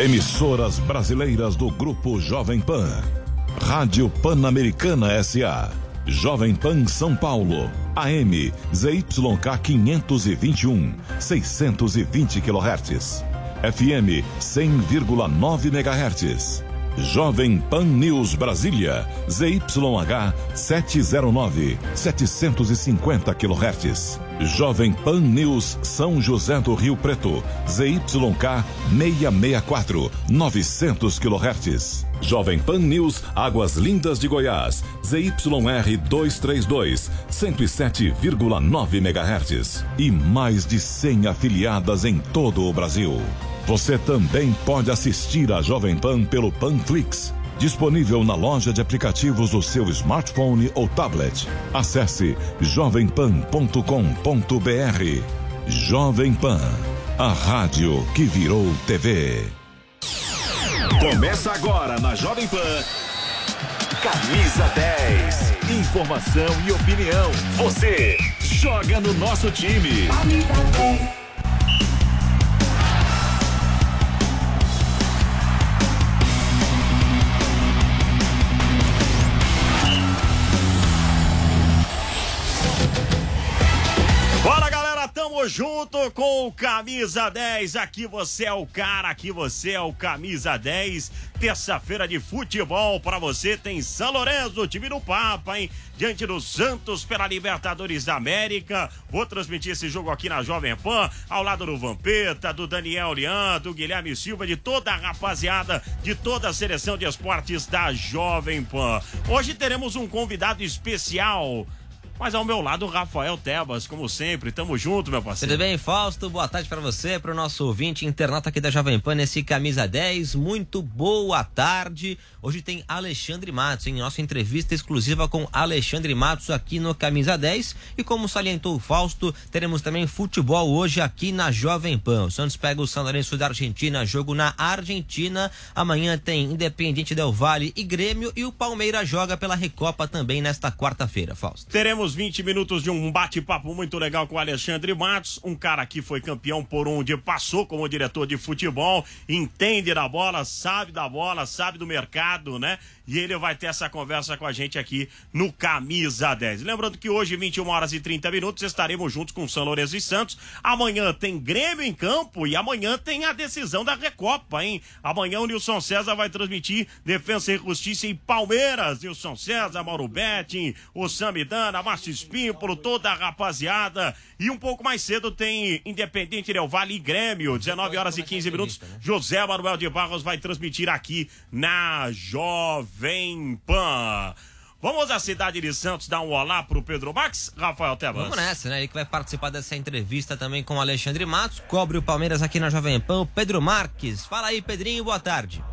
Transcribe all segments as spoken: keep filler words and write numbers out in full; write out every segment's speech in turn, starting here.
Emissoras brasileiras do Grupo Jovem Pan. Rádio Pan-Americana S A Jovem Pan São Paulo, A M Z Y K quinhentos e vinte e um, seiscentos e vinte quilohertz, F M cem vírgula nove megahertz. Jovem Pan News Brasília, Z Y H setecentos e nove, setecentos e cinquenta quilohertz. Jovem Pan News São José do Rio Preto, Z Y K seiscentos e sessenta e quatro, novecentos quilohertz. Jovem Pan News Águas Lindas de Goiás, Z Y R duzentos e trinta e dois, cento e sete vírgula nove megahertz. E mais de cem afiliadas em todo o Brasil. Você também pode assistir a Jovem Pan pelo Panflix, disponível na loja de aplicativos do seu smartphone ou tablet. Acesse jovem pan ponto com ponto b r. Jovem Pan, a rádio que virou T V. Começa agora na Jovem Pan. Camisa dez. Informação e opinião. Você joga no nosso time. Tamo junto com o Camisa dez, aqui você é o cara, aqui você é o Camisa dez, terça-feira de futebol pra você, tem São Lourenço, time do Papa, hein, diante do Santos pela Libertadores da América. Vou transmitir esse jogo aqui na Jovem Pan, ao lado do Vampeta, do Daniel Lian, do Guilherme Silva, de toda a rapaziada, de toda a seleção de esportes da Jovem Pan. Hoje teremos um convidado especial, mas ao meu lado, o Rafael Tebas, como sempre. Tamo junto, meu parceiro. Tudo bem, Fausto? Boa tarde pra você, pro nosso ouvinte internauta aqui da Jovem Pan, nesse Camisa dez. Muito boa tarde. Hoje tem Alexandre Matos, em nossa entrevista exclusiva com Alexandre Matos aqui no Camisa dez. E como salientou o Fausto, teremos também futebol hoje aqui na Jovem Pan. O Santos pega o São Lourenço da Argentina, jogo na Argentina. Amanhã tem Independiente Del Valle e Grêmio. E o Palmeiras joga pela Recopa também nesta quarta-feira, Fausto. Teremos vinte minutos de um bate-papo muito legal com o Alexandre Matos, um cara que foi campeão por onde passou como diretor de futebol, entende da bola, sabe da bola, sabe do mercado, né? E ele vai ter essa conversa com a gente aqui no Camisa dez. Lembrando que hoje, vinte e uma horas e trinta minutos, estaremos juntos com São Lourenço e Santos. Amanhã tem Grêmio em campo e amanhã tem a decisão da Recopa, hein? Amanhã o Nilson César vai transmitir Defensa e Justiça em Palmeiras. Nilson César, Mauro Betting, o Samidana, Márcio Espímpolo, toda a rapaziada. E um pouco mais cedo tem Independiente Del Valle e Grêmio, dezenove horas e quinze minutos. José Manuel de Barros vai transmitir aqui na Jovem Pan. Vamos à cidade de Santos dar um olá pro Pedro Max, Rafael Tebas? Vamos nessa, né? Ele que vai participar dessa entrevista também com o Alexandre Matos, cobre o Palmeiras aqui na Jovem Pan, o Pedro Marques. Fala aí, Pedrinho, boa tarde.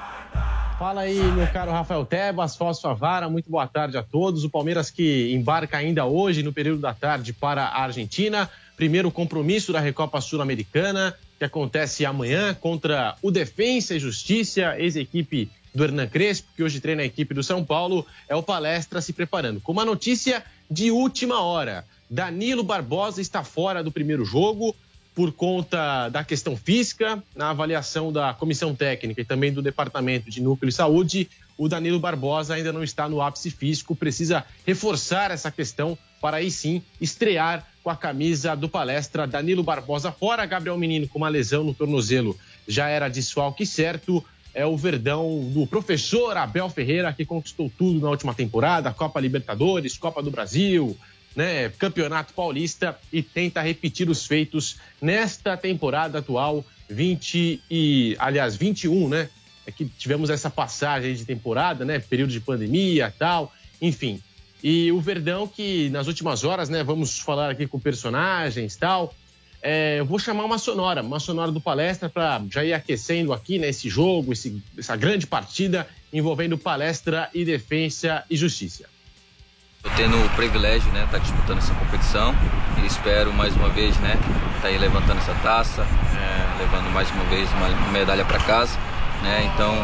Fala aí, meu caro Rafael Tebas, Fausto Favara, muito boa tarde a todos. O Palmeiras que embarca ainda hoje, no período da tarde, para a Argentina. Primeiro compromisso da Recopa Sul-Americana, que acontece amanhã contra o Defensa e Justiça, ex-equipe do Hernan Crespo, que hoje treina a equipe do São Paulo. É o Palestra se preparando. Com uma notícia de última hora: Danilo Barbosa está fora do primeiro jogo por conta da questão física. Na avaliação da comissão técnica e também do departamento de núcleo de saúde, o Danilo Barbosa ainda não está no ápice físico, precisa reforçar essa questão para aí sim estrear com a camisa do Palestra. Danilo Barbosa fora, Gabriel Menino com uma lesão no tornozelo, já era desfalque certo. É o Verdão do professor Abel Ferreira, que conquistou tudo na última temporada, Copa Libertadores, Copa do Brasil, né, Campeonato Paulista, e tenta repetir os feitos nesta temporada atual, vinte e, aliás, vinte e um, né? É que tivemos essa passagem de temporada, né? Período de pandemia e tal, enfim. E o Verdão que nas últimas horas, né? Vamos falar aqui com personagens e tal. É, eu vou chamar uma sonora, uma sonora do Palestra para já ir aquecendo aqui, né? Esse jogo, esse, essa grande partida envolvendo Palestra e Defensa e Justiça. Estou tendo o privilégio, né, estar tá disputando essa competição e espero mais uma vez, né, estar tá aí levantando essa taça, é, levando mais uma vez uma, uma medalha para casa, né, então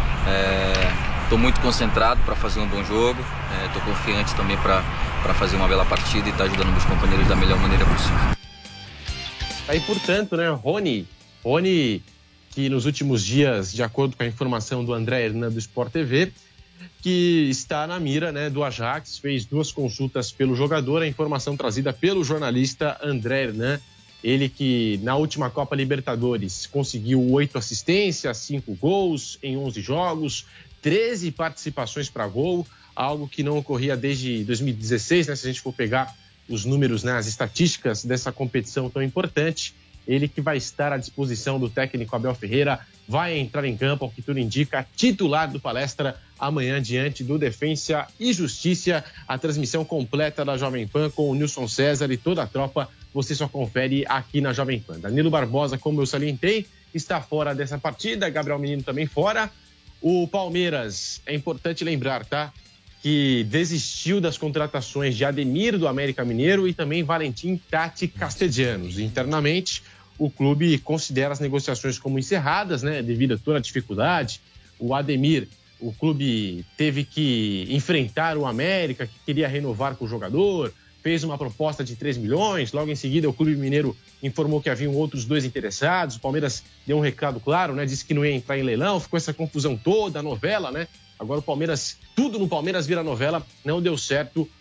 estou é, muito concentrado para fazer um bom jogo, estou é, confiante também para para fazer uma bela partida e estar tá ajudando meus companheiros da melhor maneira possível. Aí, portanto, né, Rony, Rony que nos últimos dias, de acordo com a informação do André Hernan do Sport T V, que está na mira, né, do Ajax, fez duas consultas pelo jogador, a informação trazida pelo jornalista André Hernan, ele que na última Copa Libertadores conseguiu oito assistências, cinco gols em onze jogos, treze participações para gol, algo que não ocorria desde dois mil e dezesseis, né, se a gente for pegar os números, né, as estatísticas dessa competição tão importante. Ele que vai estar à disposição do técnico Abel Ferreira, vai entrar em campo, ao que tudo indica, titular do Palestra amanhã diante do Defensa e Justiça. A transmissão completa da Jovem Pan com o Nilson César e toda a tropa, você só confere aqui na Jovem Pan. Danilo Barbosa, como eu salientei, está fora dessa partida, Gabriel Menino também fora. O Palmeiras, é importante lembrar, tá? Que desistiu das contratações de Ademir do América Mineiro e também Valentim Tati Castellanos. Internamente, o clube considera as negociações como encerradas, né, devido a toda a dificuldade. O Ademir, o clube teve que enfrentar o América, que queria renovar com o jogador, fez uma proposta de três milhões, logo em seguida o clube mineiro informou que haviam outros dois interessados, o Palmeiras deu um recado claro, né, disse que não ia entrar em leilão, ficou essa confusão toda, a novela, né? Agora o Palmeiras, tudo no Palmeiras vira novela, não deu certo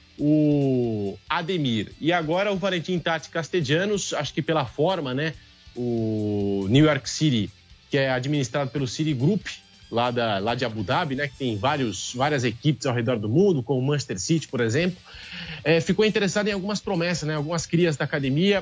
o Ademir. E agora o Valentim Tati Castellanos, acho que pela forma, né? O New York City, que é administrado pelo City Group, lá, da, lá de Abu Dhabi, né? Que tem vários, várias equipes ao redor do mundo, como o Manchester City, por exemplo. É, ficou interessado em algumas promessas, né? Algumas crias da academia.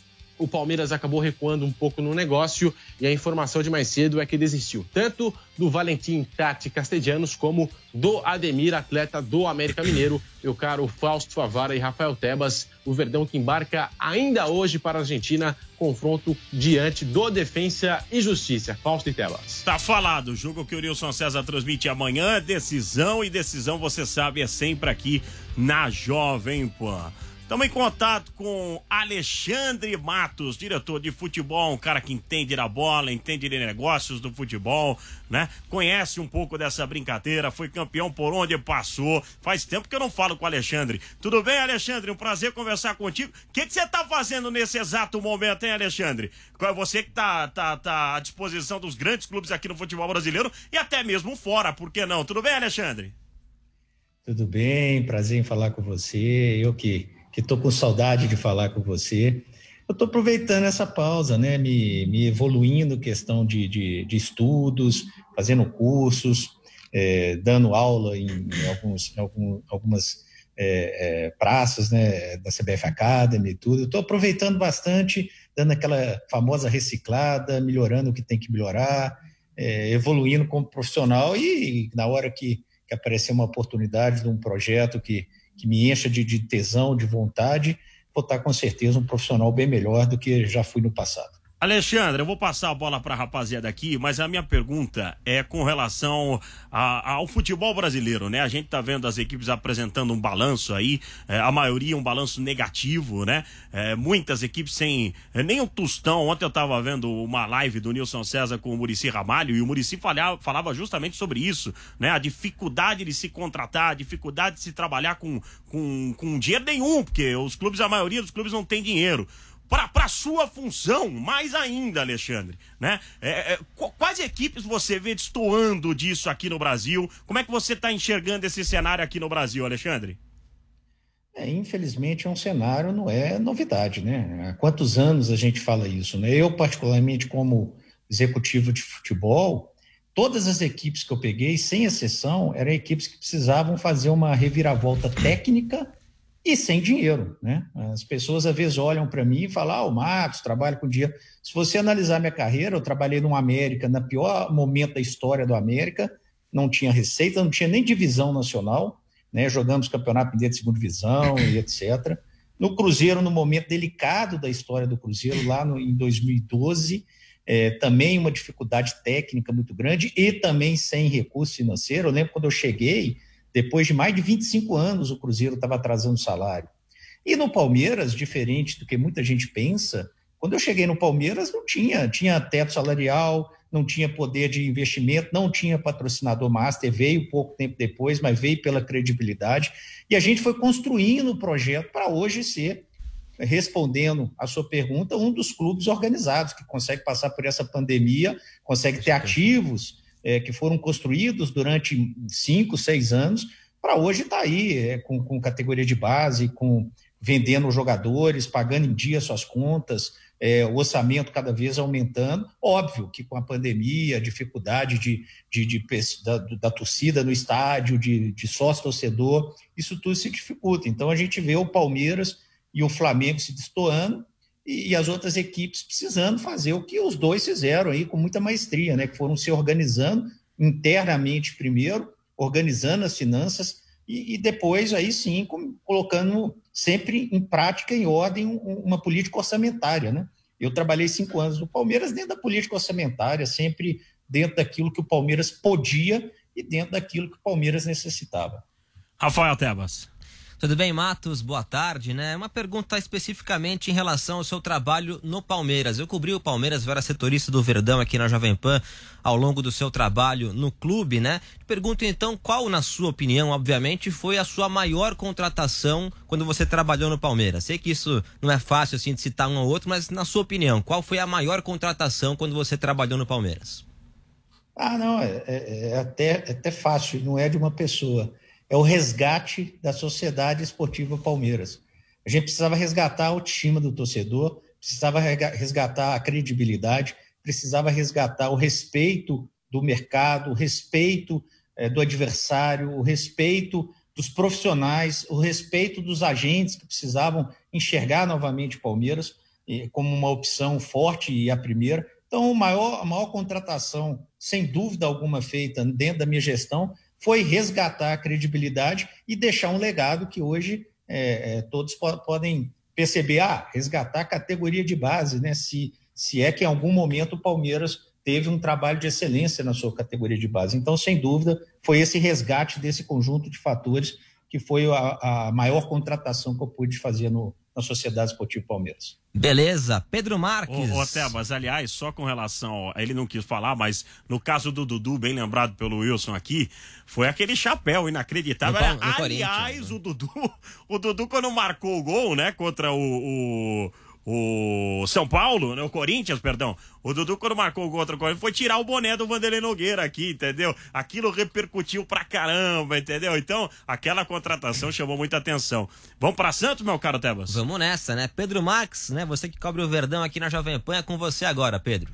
O Palmeiras acabou recuando um pouco no negócio e a informação de mais cedo é que desistiu tanto do Valentim Tati Castellanos como do Ademir, atleta do América Mineiro. Meu caro Fausto Favara e Rafael Tebas, o Verdão que embarca ainda hoje para a Argentina, confronto diante do Defensa e Justiça. Fausto e Tebas. Tá falado, o jogo que o Nilson César transmite amanhã, decisão e decisão, você sabe, é sempre aqui na Jovem Pan. Estamos em contato com Alexandre Matos, diretor de futebol, um cara que entende da bola, entende de negócios do futebol, né? Conhece um pouco dessa brincadeira, foi campeão por onde passou. Faz tempo que eu não falo com o Alexandre. Tudo bem, Alexandre? Um prazer conversar contigo. O que que você está fazendo nesse exato momento, hein, Alexandre? Você que está tá, tá à disposição dos grandes clubes aqui no futebol brasileiro e até mesmo fora, por que não? Tudo bem, Alexandre? Tudo bem, prazer em falar com você. Eu que... que estou com saudade de falar com você. Eu estou aproveitando essa pausa, né, me, me evoluindo questão de, de, de estudos, fazendo cursos, é, dando aula em, em, alguns, em algum, algumas é, é, praças, né, da C B F Academy e tudo. Eu estou aproveitando bastante, dando aquela famosa reciclada, melhorando o que tem que melhorar, é, evoluindo como profissional e na hora que, que aparecer uma oportunidade de um projeto que que me encha de, de tesão, de vontade, vou estar com certeza um profissional bem melhor do que já fui no passado. Alexandre, eu vou passar a bola para a rapaziada aqui, mas a minha pergunta é com relação a, ao futebol brasileiro, né? A gente tá vendo as equipes apresentando um balanço aí, é, a maioria um balanço negativo, né? É, muitas equipes sem é, nem um tostão. Ontem eu tava vendo uma live do Nilson César com o Muricy Ramalho e o Muricy falava, falava justamente sobre isso, né? A dificuldade de se contratar, a dificuldade de se trabalhar com, com, com dinheiro nenhum, porque os clubes, a maioria dos clubes não tem dinheiro. Para sua função, mais ainda, Alexandre, né? É, é, quais equipes você vê destoando disso aqui no Brasil? Como é que você está enxergando esse cenário aqui no Brasil, Alexandre? É, infelizmente é um cenário, não é novidade, né? Há quantos anos a gente fala isso, né? Eu, particularmente, como executivo de futebol, todas as equipes que eu peguei, sem exceção, eram equipes que precisavam fazer uma reviravolta técnica e sem dinheiro, né? As pessoas às vezes olham para mim e falam, ah, o Matos trabalha com dinheiro. Se você analisar minha carreira, eu trabalhei no América, no pior momento da história do América, não tinha receita, não tinha nem divisão nacional, né? Jogamos campeonato mineiro de segunda divisão e etcétera. No Cruzeiro, no momento delicado da história do Cruzeiro, lá no, em dois mil e doze, é, também uma dificuldade técnica muito grande e também sem recurso financeiro. Eu lembro quando eu cheguei, depois de mais de vinte e cinco anos, o Cruzeiro estava atrasando salário. E no Palmeiras, diferente do que muita gente pensa, quando eu cheguei no Palmeiras não tinha, tinha teto salarial, não tinha poder de investimento, não tinha patrocinador master, veio pouco tempo depois, mas veio pela credibilidade, e a gente foi construindo o projeto para hoje ser respondendo a sua pergunta, um dos clubes organizados que consegue passar por essa pandemia, consegue ter ativos é, que foram construídos durante cinco, seis anos, para hoje estar tá aí é, com, com categoria de base, com vendendo jogadores, pagando em dia suas contas, é, o orçamento cada vez aumentando. Óbvio que com a pandemia, a dificuldade de, de, de, da, da torcida no estádio, de, de sócio-torcedor, isso tudo se dificulta. Então a gente vê o Palmeiras e o Flamengo se destoando e, e as outras equipes precisando fazer o que os dois fizeram aí com muita maestria, né? Que foram se organizando internamente primeiro, organizando as finanças e, e depois aí sim com, colocando sempre em prática, em ordem, um, uma política orçamentária, né? Eu trabalhei cinco anos no Palmeiras dentro da política orçamentária, sempre dentro daquilo que o Palmeiras podia e dentro daquilo que o Palmeiras necessitava. Rafael Tebas. Tudo bem, Matos? Boa tarde, né? Uma pergunta especificamente em relação ao seu trabalho no Palmeiras. Eu cobri o Palmeiras, eu era setorista do Verdão aqui na Jovem Pan ao longo do seu trabalho no clube, né? Pergunto então, qual, na sua opinião, obviamente, foi a sua maior contratação quando você trabalhou no Palmeiras? Sei que isso não é fácil assim de citar um ou outro, mas na sua opinião, qual foi a maior contratação quando você trabalhou no Palmeiras? Ah, não, é, é, é, até, é até fácil, não é de uma pessoa. É o resgate da Sociedade Esportiva Palmeiras. A gente precisava resgatar a autoestima do torcedor, precisava resgatar a credibilidade, precisava resgatar o respeito do mercado, o respeito eh, do adversário, o respeito dos profissionais, o respeito dos agentes que precisavam enxergar novamente o Palmeiras eh, como uma opção forte e a primeira. Então, o maior, a maior contratação, sem dúvida alguma, feita dentro da minha gestão foi resgatar a credibilidade e deixar um legado que hoje é, é, todos po- podem perceber, ah, resgatar a categoria de base, né? Se, se é que em algum momento o Palmeiras teve um trabalho de excelência na sua categoria de base. Então, sem dúvida, foi esse resgate desse conjunto de fatores que foi a, a maior contratação que eu pude fazer no, na Sociedade Esportiva Palmeiras. Beleza, Pedro Marques. Ô, ô Tebas, aliás, só com relação, ele não quis falar, mas no caso do Dudu, bem lembrado pelo Wilson aqui, foi aquele chapéu inacreditável. No, no aliás, o Dudu, o Dudu quando marcou o gol, né, contra o... o... O São Paulo, né? O Corinthians, perdão. O Dudu, quando marcou o gol contra o Corinthians, foi tirar o boné do Vanderlei Nogueira aqui, entendeu? Aquilo repercutiu pra caramba, entendeu? Então, aquela contratação chamou muita atenção. Vamos pra Santos, meu caro Tebas? Vamos nessa, né? Pedro Marques, né? Você que cobre o Verdão aqui na Jovem Pan, é com você agora, Pedro.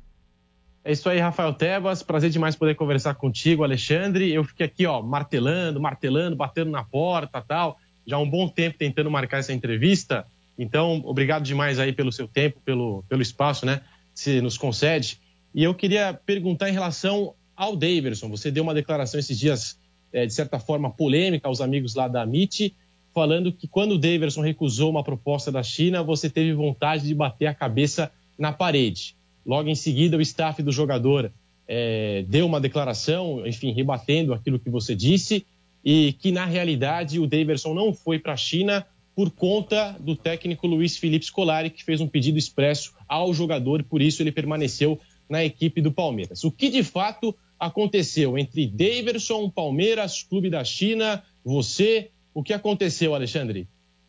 É isso aí, Rafael Tebas. Prazer demais poder conversar contigo, Alexandre. Eu fiquei aqui, ó, martelando, martelando, batendo na porta e tal. Já há um bom tempo tentando marcar essa entrevista. Então, obrigado demais aí pelo seu tempo, pelo, pelo espaço, né, que você nos concede. E eu queria perguntar em relação ao Daverson. Você deu uma declaração esses dias, é, de certa forma, polêmica aos amigos lá da M I T, falando que quando o Daverson recusou uma proposta da China, você teve vontade de bater a cabeça na parede. Logo em seguida, o staff do jogador é, deu uma declaração, enfim, rebatendo aquilo que você disse, e que, na realidade, o Daverson não foi para a China por conta do técnico Luiz Felipe Scolari, que fez um pedido expresso ao jogador, por isso ele permaneceu na equipe do Palmeiras. O que de fato aconteceu entre Daverson, Palmeiras, Clube da China, você? O que aconteceu, Alexandre?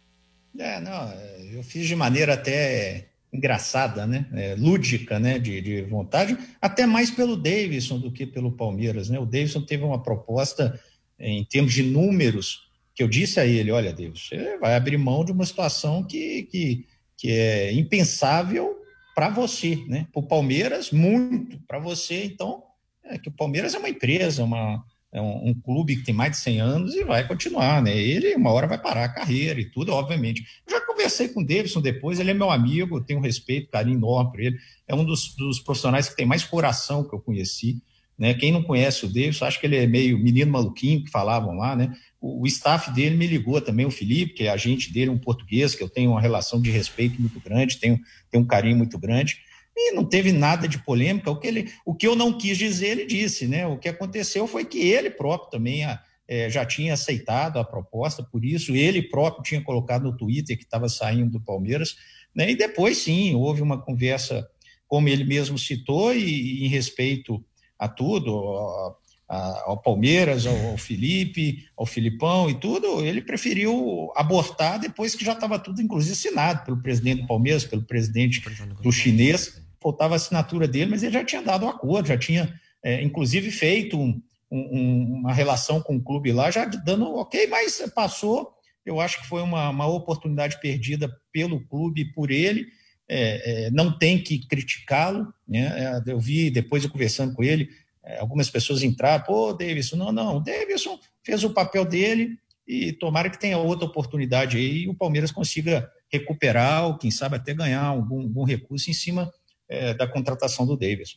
É, não, eu fiz de maneira até engraçada, né? É, lúdica, né? De, de vontade, até mais pelo Daverson do que pelo Palmeiras, né? O Daverson teve uma proposta em termos de números, que eu disse a ele, olha, Deus, você vai abrir mão de uma situação que, que, que é impensável para você, né? Para o Palmeiras, muito para você. Então, é que o Palmeiras é uma empresa, uma, é um, um clube que tem mais de cem anos e vai continuar, né? Ele, uma hora, vai parar a carreira e tudo, obviamente. Eu já conversei com o Daverson depois, ele é meu amigo, eu tenho um respeito, carinho enorme por ele. É um dos, dos profissionais que tem mais coração que eu conheci, né? Quem não conhece o Daverson, acha que ele é meio menino maluquinho, que falavam lá, né? O, o staff dele me ligou também, o Felipe, que é agente dele, um português, que eu tenho uma relação de respeito muito grande, tenho, tenho um carinho muito grande, e não teve nada de polêmica. O que, ele, o que eu não quis dizer, ele disse, né? O que aconteceu foi que ele próprio também é, já tinha aceitado a proposta, por isso ele próprio tinha colocado no Twitter que estava saindo do Palmeiras, né? E depois, sim, houve uma conversa, como ele mesmo citou, e, e em respeito a tudo, a, ao Palmeiras, ao, ao Felipe, ao Filipão e tudo, ele preferiu abortar depois que já estava tudo, inclusive, assinado pelo presidente do Palmeiras, pelo presidente do chinês. Faltava a assinatura dele, mas ele já tinha dado um acordo, já tinha, é, inclusive, feito um, um, uma relação com o clube lá, já dando ok, mas passou. Eu acho que foi uma, uma oportunidade perdida pelo clube e por ele. É, é, não tem que criticá-lo, né? Eu vi, depois eu conversando com ele, é, algumas pessoas entraram, pô, Davidson, não, não, o Davidson fez o papel dele e tomara que tenha outra oportunidade aí e o Palmeiras consiga recuperar ou quem sabe até ganhar algum, algum recurso em cima é, da contratação do Davidson.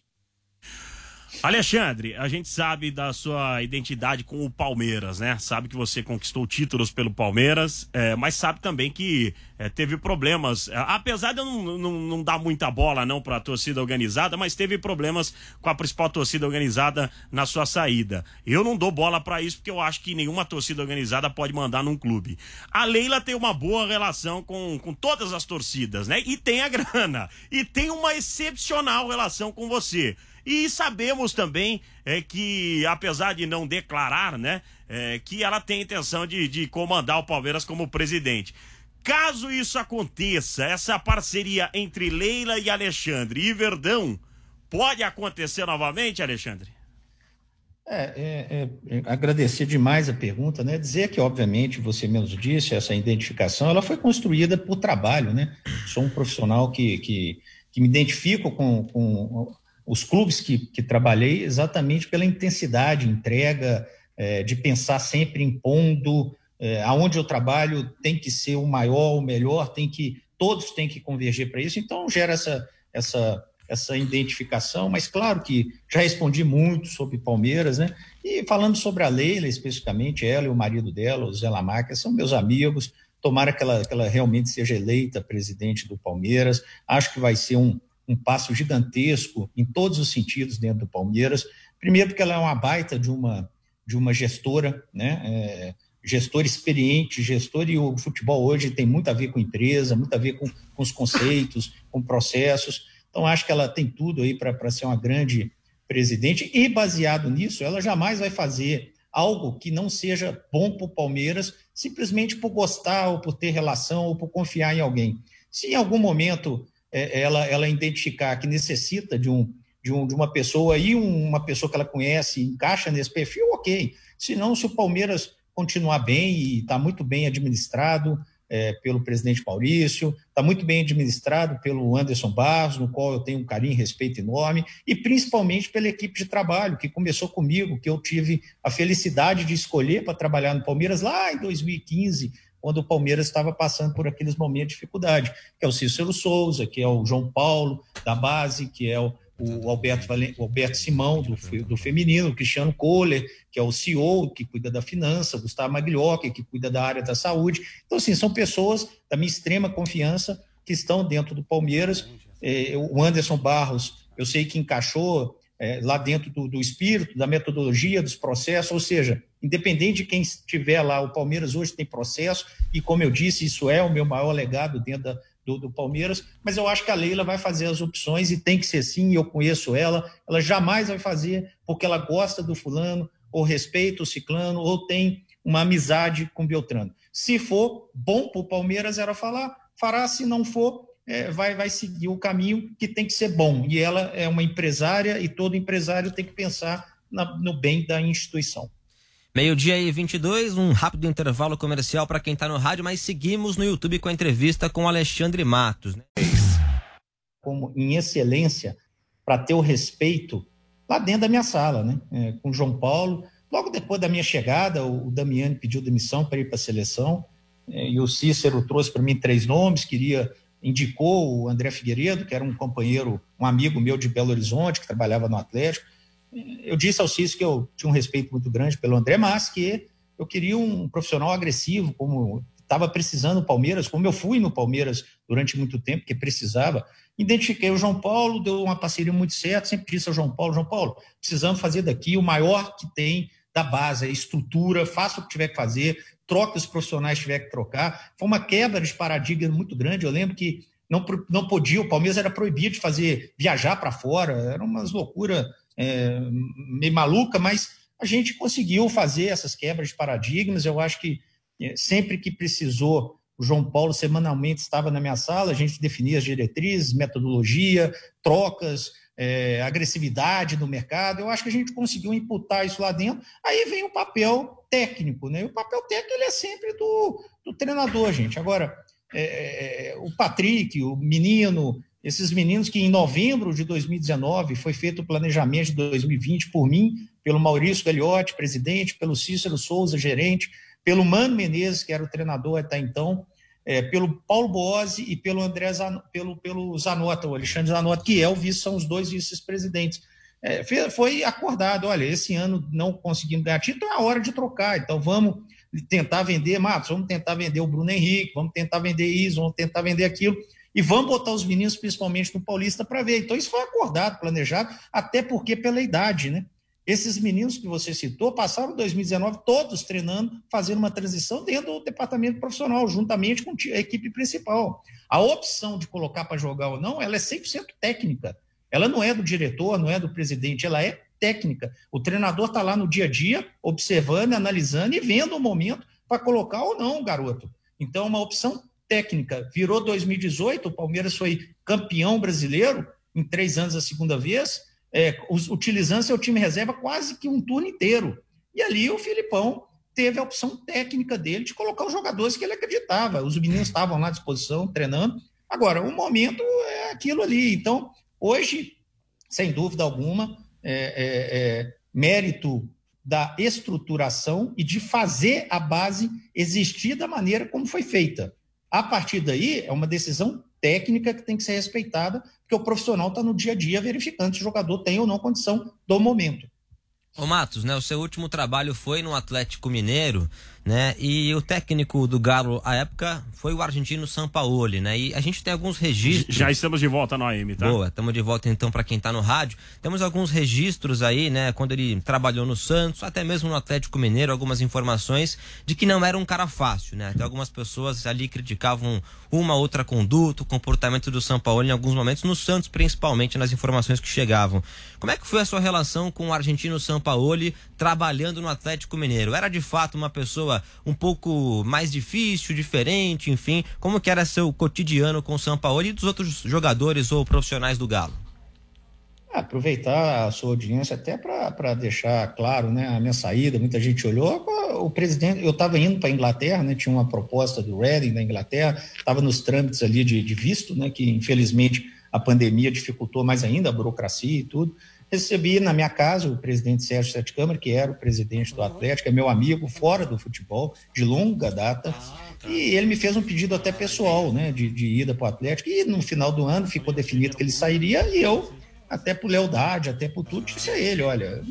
Alexandre, a gente sabe da sua identidade com o Palmeiras, né? Sabe que você conquistou títulos pelo Palmeiras, é, mas sabe também que é, teve problemas, é, apesar de eu não, não, não dar muita bola não para a torcida organizada, mas teve problemas com a principal torcida organizada na sua saída. Eu não dou bola para isso porque eu acho que nenhuma torcida organizada pode mandar num clube. A Leila tem uma boa relação com, com todas as torcidas, né? E tem a grana, e tem uma excepcional relação com você. E sabemos também é, que, apesar de não declarar, né, é, que ela tem intenção de, de comandar o Palmeiras como presidente. Caso isso aconteça, essa parceria entre Leila e Alexandre e Verdão, pode acontecer novamente, Alexandre? É, é, é, agradecer demais a pergunta, né? Dizer que, obviamente, você mesmo disse, essa identificação, ela foi construída por trabalho, né? Sou um profissional que, que, que me identifico com... com os clubes que, que trabalhei exatamente pela intensidade, entrega, é, de pensar sempre impondo, é, aonde eu trabalho tem que ser o maior, o melhor, tem que, todos têm que converger para isso, então gera essa, essa, essa identificação, mas claro que já respondi muito sobre Palmeiras, né? E falando sobre a Leila especificamente, ela e o marido dela, o Zé Lamarca, são meus amigos, tomara que ela, que ela realmente seja eleita presidente do Palmeiras, acho que vai ser um um passo gigantesco em todos os sentidos dentro do Palmeiras. Primeiro porque ela é uma baita de uma, de uma gestora, né? É, gestor experiente, gestor, e o futebol hoje tem muito a ver com empresa, muito a ver com, com os conceitos, com processos. Então acho que ela tem tudo aí para ser uma grande presidente e baseado nisso, ela jamais vai fazer algo que não seja bom para o Palmeiras simplesmente por gostar ou por ter relação ou por confiar em alguém. Se em algum momento Ela, ela identificar que necessita de, um, de, um, de uma pessoa e uma pessoa que ela conhece encaixa nesse perfil, ok. Se não, se o Palmeiras continuar bem e está muito bem administrado é, pelo presidente Maurício, está muito bem administrado pelo Anderson Barros, no qual eu tenho um carinho e respeito enorme, e principalmente pela equipe de trabalho que começou comigo, que eu tive a felicidade de escolher para trabalhar no Palmeiras lá em dois mil e quinze, quando o Palmeiras estava passando por aqueles momentos de dificuldade, que é o Cícero Souza, que é o João Paulo, da base, que é o, o, Alberto, Valen, o Alberto Simão, do, do feminino, o Cristiano Kohler, que é o C E O, que cuida da finança, o Gustavo Magliocchi, que cuida da área da saúde. Então, assim, são pessoas da minha extrema confiança que estão dentro do Palmeiras. É, o Anderson Barros, eu sei que encaixou é, lá dentro do, do espírito, da metodologia, dos processos, ou seja, independente de quem estiver lá, o Palmeiras hoje tem processo e, como eu disse, isso é o meu maior legado dentro da, do, do Palmeiras, mas eu acho que a Leila vai fazer as opções e tem que ser assim, eu conheço ela, ela jamais vai fazer porque ela gosta do fulano, ou respeita o ciclano, ou tem uma amizade com o Beltrano. Se for bom para o Palmeiras, ela falar, fará, se não for, É, vai, vai seguir o caminho que tem que ser bom. E ela é uma empresária e todo empresário tem que pensar na, no bem da instituição. Meio-dia e vinte e dois, um rápido intervalo comercial para quem está no rádio, mas seguimos no YouTube com a entrevista com Alexandre Matos. Né? Como em excelência, para ter o respeito lá dentro da minha sala, né? É, com o João Paulo. Logo depois da minha chegada, o, o Damiani pediu demissão para ir para a seleção, é, e o Cícero trouxe para mim três nomes, queria... indicou o André Figueiredo, que era um companheiro, um amigo meu de Belo Horizonte, que trabalhava no Atlético. Eu disse ao Cícero que eu tinha um respeito muito grande pelo André, mas que eu queria um profissional agressivo, como estava precisando o Palmeiras, como eu fui no Palmeiras durante muito tempo, que precisava. Identifiquei o João Paulo, deu uma parceria muito certa, sempre disse ao João Paulo, João Paulo, precisamos fazer daqui o maior que tem da base, a estrutura, faça o que tiver que fazer, troque os profissionais que tiver que trocar. Foi uma quebra de paradigma muito grande. Eu lembro que não, não podia, o Palmeiras era proibido de fazer, viajar para fora, era umas loucuras é, meio maluca, mas a gente conseguiu fazer essas quebras de paradigmas. Eu acho que sempre que precisou, o João Paulo semanalmente estava na minha sala, a gente definia as diretrizes, metodologia, trocas, é, agressividade no mercado. Eu acho que a gente conseguiu imputar isso lá dentro. Aí vem o papel técnico, né? E o papel técnico ele é sempre do, do treinador, gente. Agora, é, o Patrick, o menino, esses meninos que em novembro de dois mil e dezenove foi feito o planejamento de dois mil e vinte por mim, pelo Maurício Gagliotti, presidente, pelo Cícero Souza, gerente, pelo Mano Menezes, que era o treinador até então, é, pelo Paulo Boazzi e pelo André Zan, pelo, pelo Zanota, o Alexandre Zanota, que é o vice, são os dois vice-presidentes. É, foi acordado, olha, esse ano não conseguimos ganhar título, então é a hora de trocar, então vamos tentar vender, Matos, vamos tentar vender o Bruno Henrique, vamos tentar vender isso, vamos tentar vender aquilo, e vamos botar os meninos, principalmente no Paulista, para ver. Então isso foi acordado, planejado, até porque pela idade, né? Esses meninos que você citou passaram dois mil e dezenove todos treinando, fazendo uma transição dentro do departamento profissional, juntamente com a equipe principal. A opção de colocar para jogar ou não, ela é cem por cento técnica. Ela não é do diretor, não é do presidente, ela é técnica. O treinador está lá no dia a dia, observando, analisando e vendo o momento para colocar ou não o garoto. Então, uma opção técnica. Virou dois mil e dezoito, o Palmeiras foi campeão brasileiro, em três anos a segunda vez, É, utilizando seu time reserva quase que um turno inteiro. E ali o Filipão teve a opção técnica dele de colocar os jogadores que ele acreditava. Os meninos estavam lá à disposição, treinando. Agora, o momento é aquilo ali. Então, hoje, sem dúvida alguma, é, é, é mérito da estruturação e de fazer a base existir da maneira como foi feita. A partir daí, é uma decisão técnica que tem que ser respeitada, porque o profissional está no dia a dia verificando se o jogador tem ou não condição do momento. Ô Matos, né, o seu último trabalho foi no Atlético Mineiro, né, e o técnico do Galo à época foi o argentino Sampaoli, né, e a gente tem alguns registros. Já estamos de volta no A M, tá? Boa, estamos de volta então para quem tá no rádio. Temos alguns registros aí, né, quando ele trabalhou no Santos, até mesmo no Atlético Mineiro, algumas informações de que não era um cara fácil, né, até algumas pessoas ali criticavam uma outra conduta, o comportamento do Sampaoli em alguns momentos, no Santos principalmente, nas informações que chegavam. Como é que foi a sua relação com o argentino Sampaoli trabalhando no Atlético Mineiro? Era de fato uma pessoa um pouco mais difícil, diferente, enfim, como que era seu cotidiano com o Sampaoli e dos outros jogadores ou profissionais do Galo? Aproveitar a sua audiência até para deixar claro, né, a minha saída, muita gente olhou, o presidente, eu estava indo para a Inglaterra, né, tinha uma proposta do Reading da Inglaterra, estava nos trâmites ali de, de visto, né, que infelizmente a pandemia dificultou mais ainda, a burocracia e tudo. Recebi na minha casa o presidente Sérgio Sete Câmara, que era o presidente do Atlético, é meu amigo fora do futebol, de longa data, e ele me fez um pedido até pessoal, né, de, de ida para o Atlético, e no final do ano ficou definido que ele sairia, e eu, até por lealdade, até por tudo, disse a ele, olha,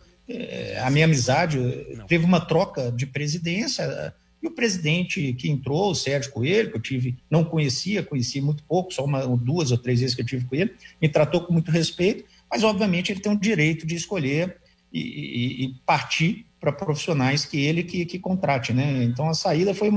é, a minha amizade, teve uma troca de presidência, e o presidente que entrou, o Sérgio Coelho, que eu tive, não conhecia, conheci muito pouco, só uma, duas ou três vezes que eu tive com ele, me tratou com muito respeito, mas obviamente ele tem o direito de escolher e, e, e partir para profissionais que ele que, que contrate, né? Então a saída foi